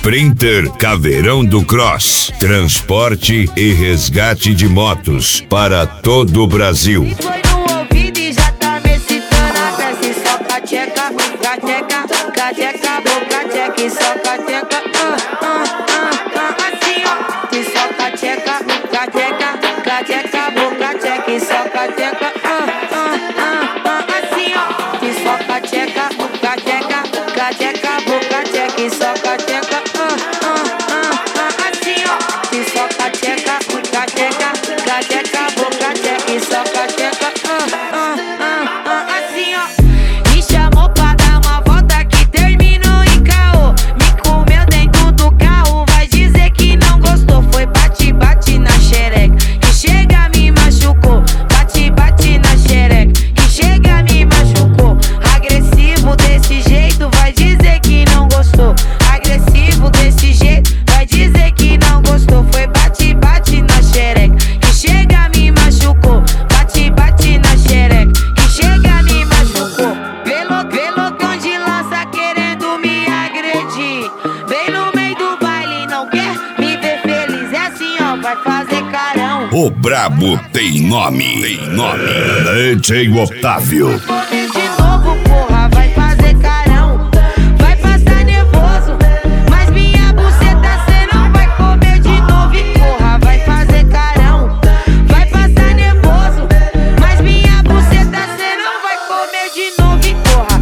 Sprinter Caveirão do Cross. Transporte e resgate de motos para todo o Brasil. Foi no ouvido e já tá me excitando a peça. E só cateca, cateca, cateca, boca, tcheca. E só cateca, assim ó. E só cateca, cateca, cateca, boca, tcheca. E só cateca, assim ó. E só cateca, cateca, cateca, boca, tcheca. E só cateca, assim ó. E só cateca, cateca, cateca, boca, tcheca. E só cateca, assim ó. Me chamou pra dar uma volta que terminou em caô. Me comeu dentro do carro, vai dizer que não gostou. Foi bate, bate na xereca, que chega me machucou. Bate, bate na xereca, que chega me machucou. Agressivo desse jeito, vai dizer que não gostou. Agressivo desse jeito, vai dizer que não gostou. Foi bate, bate na xereca, que chega me machucou. Bate, bate na xereca, que chega me machucou. Pelotão de lança querendo me agredir. Vem no meio do baile, não quer me ver feliz. É assim ó, vai fazer carão. O brabo tem nome. DJ Otávio. Comer de novo, porra, vai fazer carão. Vai passar nervoso, mas minha buceta cê não vai comer de novo. E porra, vai fazer carão. Vai passar nervoso, mas minha buceta cê não vai comer de novo. E porra,